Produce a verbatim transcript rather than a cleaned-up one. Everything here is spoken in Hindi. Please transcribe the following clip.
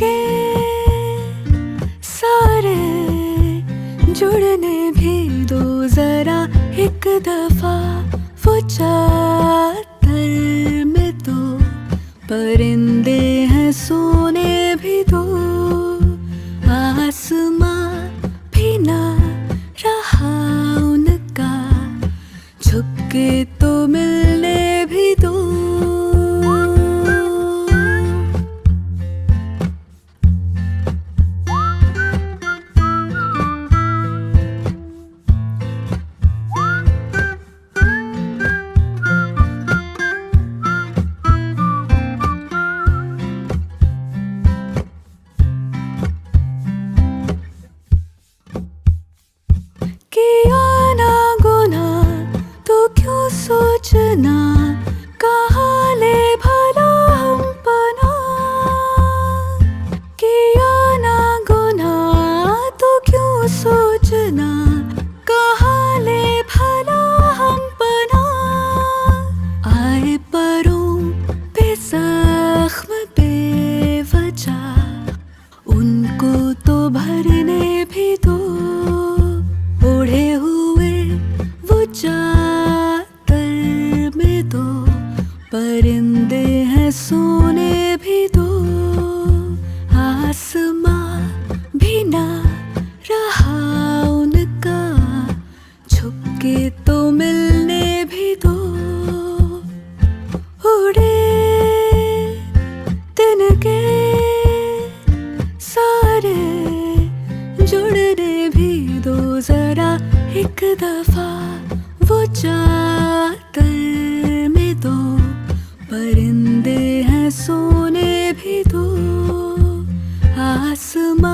के सारे जुड़ने भी दो जरा एक दफा। वो चादर में तो परिंदे हैं सोने भी दो। आसमां भी ना रहा उनका, झुक के तो मिलने भी दो। किया ना गुनाह तो क्यों सोचना, कहाँ ले भला हम पनाह। किया ना गुनाह तो क्यों सोचना, कहाँ ले भला हम पनाह। आए परों पे जख्म बेवजह, उनको तो भरने भी दो। ओढ़े हुए वो चादर में दो परिंदे हैं सोने भी दो। आसमां भी ना रहा उनका, झुक के तो मिलने भी दो। उड़े दिन के सारे जुड़ने भी दो जरा एक दफा। वो चादर में दो परिंदे हैं सोने भी दो। आसमां